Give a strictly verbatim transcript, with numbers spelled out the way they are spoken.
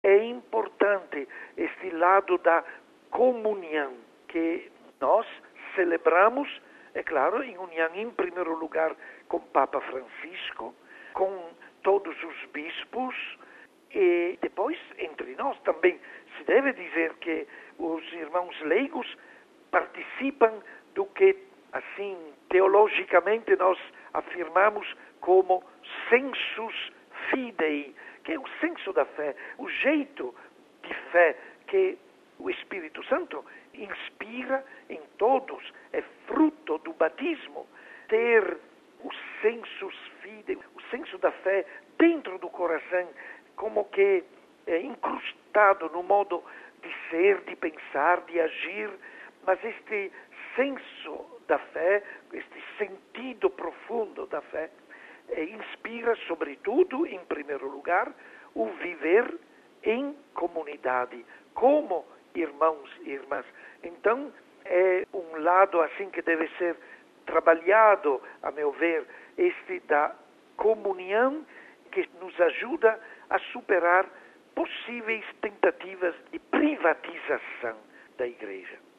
é importante este lado da comunhão, que nós celebramos, é claro, em união, em primeiro lugar, com Papa Francisco, com todos os bispos, e depois, entre nós também, se deve dizer que os irmãos leigos participam do que, assim, teologicamente nós afirmamos como sensus fidei, que é o senso da fé, o jeito de fé que o Espírito Santo inspira em todos, é fruto do batismo, ter o sensus fidei, o senso da fé dentro do coração, como que é incrustado no modo de ser, de pensar, de agir, mas este senso da fé, este sentido profundo da fé, é, inspira, sobretudo, em primeiro lugar, o viver em comunidade, como irmãos e irmãs. Então, é um lado assim que deve ser trabalhado, a meu ver, este da comunhão, que nos ajuda a superar possíveis tentativas de privatização da Igreja.